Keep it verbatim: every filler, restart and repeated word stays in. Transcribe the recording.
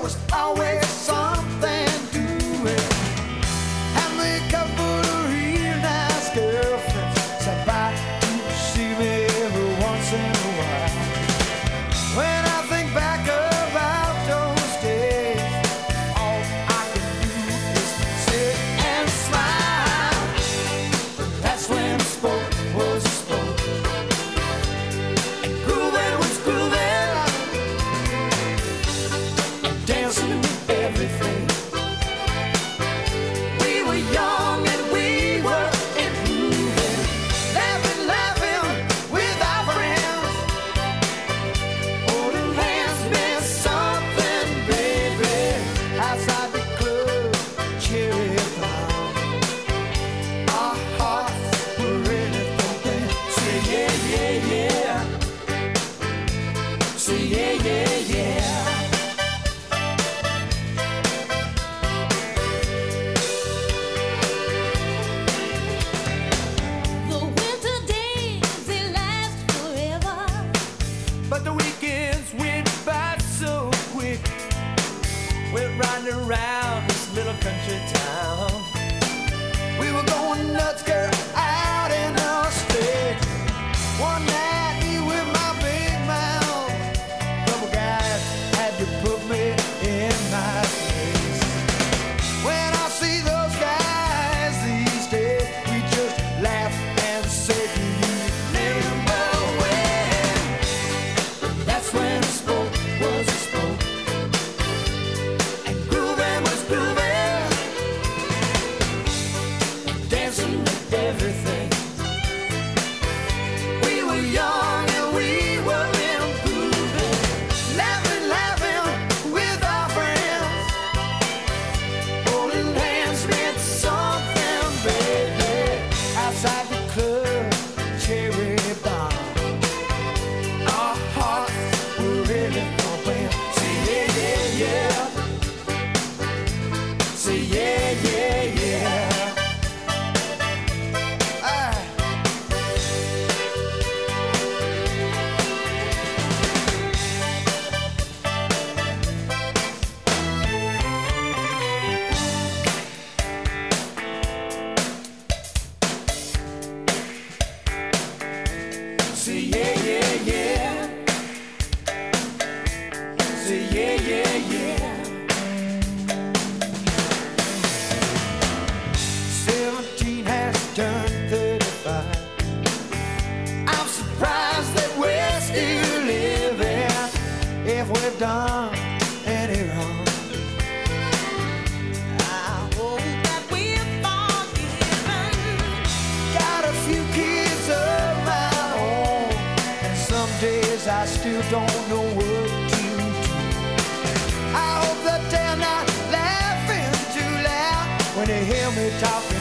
was always something doing. And the couple of real nice girlfriends sat by to see me every once in a while. When I think back about those days, all I can do is sit and smile. That's when spoke was spoke, and grooving was grooving, and dancing with everything. We were young and we were improving, laughing, laughing with our friends. Holding hands meant something, baby. Outside the club, cherry bomb. Our hearts were really thumping. Say yeah, yeah, yeah. Say yeah, yeah, yeah. The winter days, they last forever. But the weekends went by so quick. We're riding around this little country town. We were going nuts, girl, out in the state. One night, me with my big mouth. Couple guys had to put me in my place. When I see those guys these days, we just laugh and say, do you remember when? That's when spoke was spoke, and grooving was grooving, dancing with everything. We were young and we were improving, laughing, laughing with our friends. Holding hands meant something, baby. Outside the club, cherry bomb. Our hearts were really pumping. Say yeah, yeah, yeah. Say yeah, yeah, yeah. Aye. Say yeah, yeah, yeah. Say yeah, yeah, yeah. Seventeen has turned thirty-five. I'm surprised that we're still living. If we've done any wrong, I hope that we're forgiven. got a few kids of my own, and some days I still don't know what to do. I hope that they're not laughing too loud when they hear me talking